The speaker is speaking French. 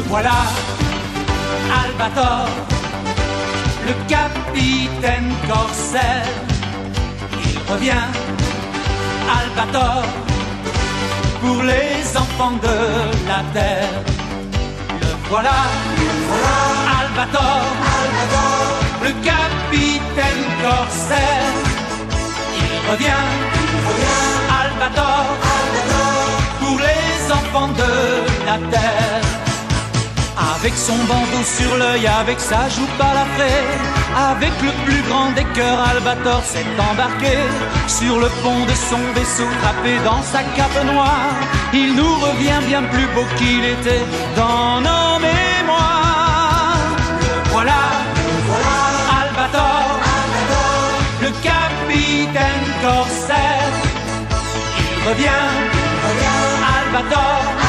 voilà, Albator, le capitaine corsaire. Il revient, Albator, pour les enfants de la terre. Le voilà, Albator, le capitaine corsaire. Il revient, Albator, pour les enfants de la terre. Avec son bandeau sur l'œil, avec sa joue balafrée, avec le plus grand des cœurs, Albator s'est embarqué sur le pont de son vaisseau, trappé dans sa cape noire. Il nous revient bien plus beau qu'il était dans nos mémoires. Le voilà, Albator, le capitaine corsaire. Il revient, Albator,